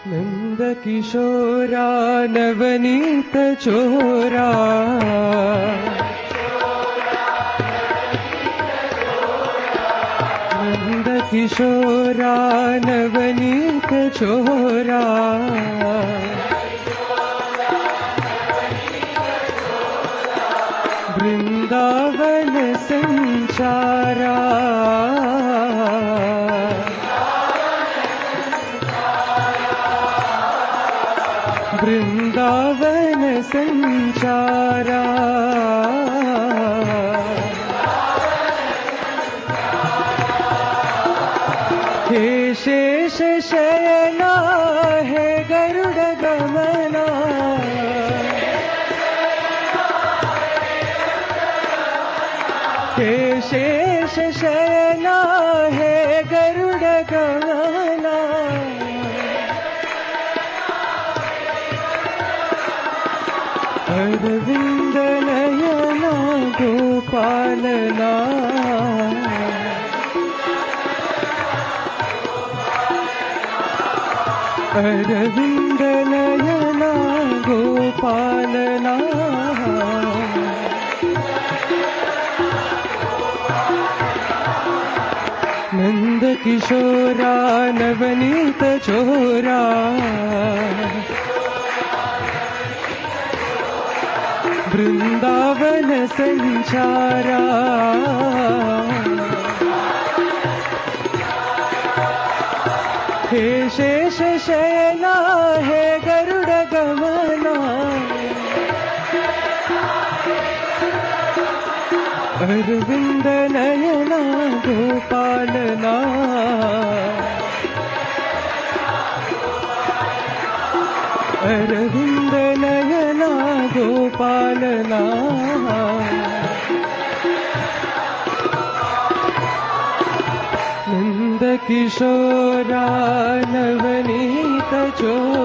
नंद किशोरा नवनीत चोरा, नंद किशोरा नवनीत चोरा, वृंदावन संचारा, वृंदावन संचारा, हे शेष शयना हे गरुड़ गमना, हे शेष शयना हे गरुड़ गमना, अरविंद नयना गोपालना, अरविंद नयना गोपालना, नंद किशोरा नवनीत चोरा, वृंदावन संचारा, हे शेष शयना हे गरुड़ गमना, अरविंद नयना गोपालना, अरविंद नयना गोपालना, नंद किशोरा नवनीत चोरा,